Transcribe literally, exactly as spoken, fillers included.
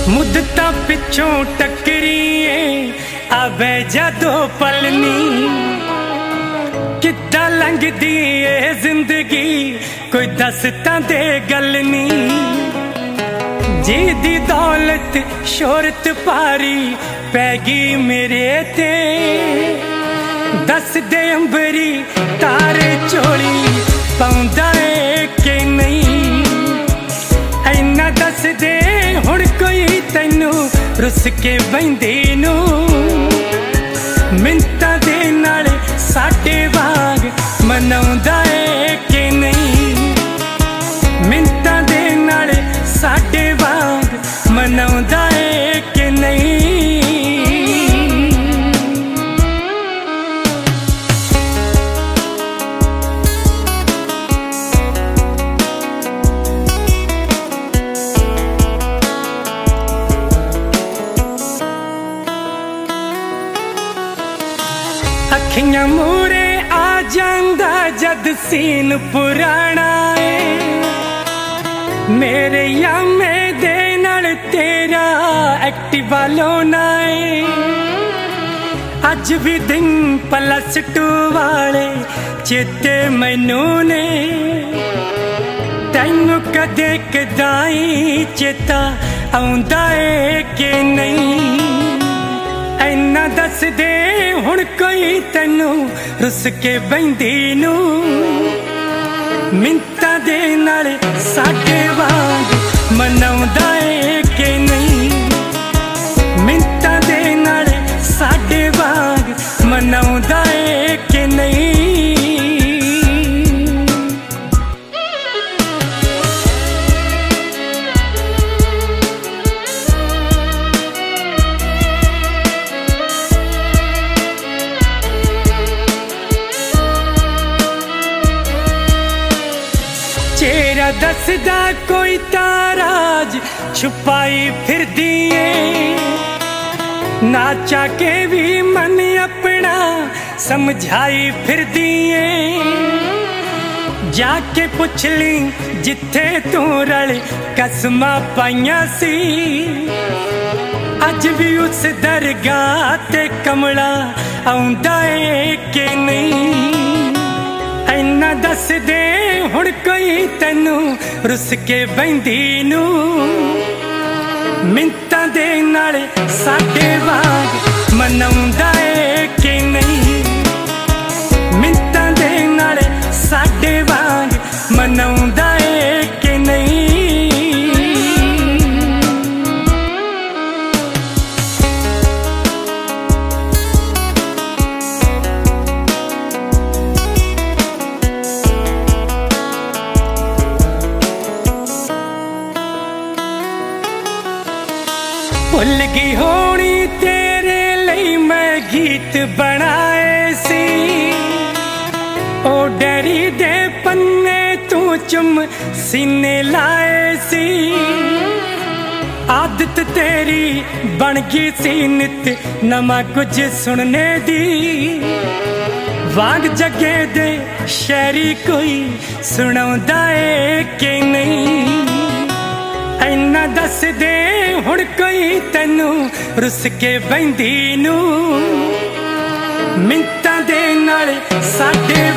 मुद्दता पिछों टकरीए आवे जदों पलनी किद्दां लंघदी ए जिंदगी कोई दस तां दे गल नी जी दी दौलत शोहरत पारी पैगी मेरे ते दस दे अंबरी तारे चोली पाउंदा ए कि नहीं ऐना दस दे हुण कोई तैनू रुस के बहिंदी नू मिन्तां दे नाल साडे वांग मनाउंदा ए कि नहीं मिन्तां दे नाल साडे वांग मनाउंदा ए कि नहीं। अखियां मूरे आ जांदा जद सीन पुराना है मेरे यामे दे नाल तेरा एक्टिवा लोना है अज भी दिन प्लस टू वाले चेते मैनू ने तैनू कदे कदाई चेता आउंदा है कि नहीं ऐना दस दे हुण कोई तैनू रुस के बहिंदी नू मिन्तां दे नाल साडे वांग मनाउंदा ए कि नहीं मिन्तां दे नाल साडे वांग मनाउंदा ए कि नहीं। चेहरा दसदा कोई ताराज छुपाई फिर दिए नाचा के भी मन अपना समझाई फिर दिए जाके पुछ ली जिथे तू रल कसमां पाइयां सी अज भी उस दरगाह ते कमला आउंदा ए कि नहीं ऐना दस दे हुण कोई तैनू रुस के बहिंदी नू मिन्तां दे नाल साडे वांग मनाउंदा ए कि नहीं मिन्तां दे नाल साडे वांग मनाउंदा ए कि नहीं। भुल गई होनी तेरे लिए मैं गीत बनाए सी ओ डैरी दे पन्ने तू चुम सीने लाए सी आदत तेरी बन गई सी नित नमा कुछ सुनने दी वाग जगे दे शायरी कोई सुनाउंदा ए कि नहीं ऐना दस दे हुण कोई तैनू रुस के बहिंदी नू मिन्तां दे नाल साडे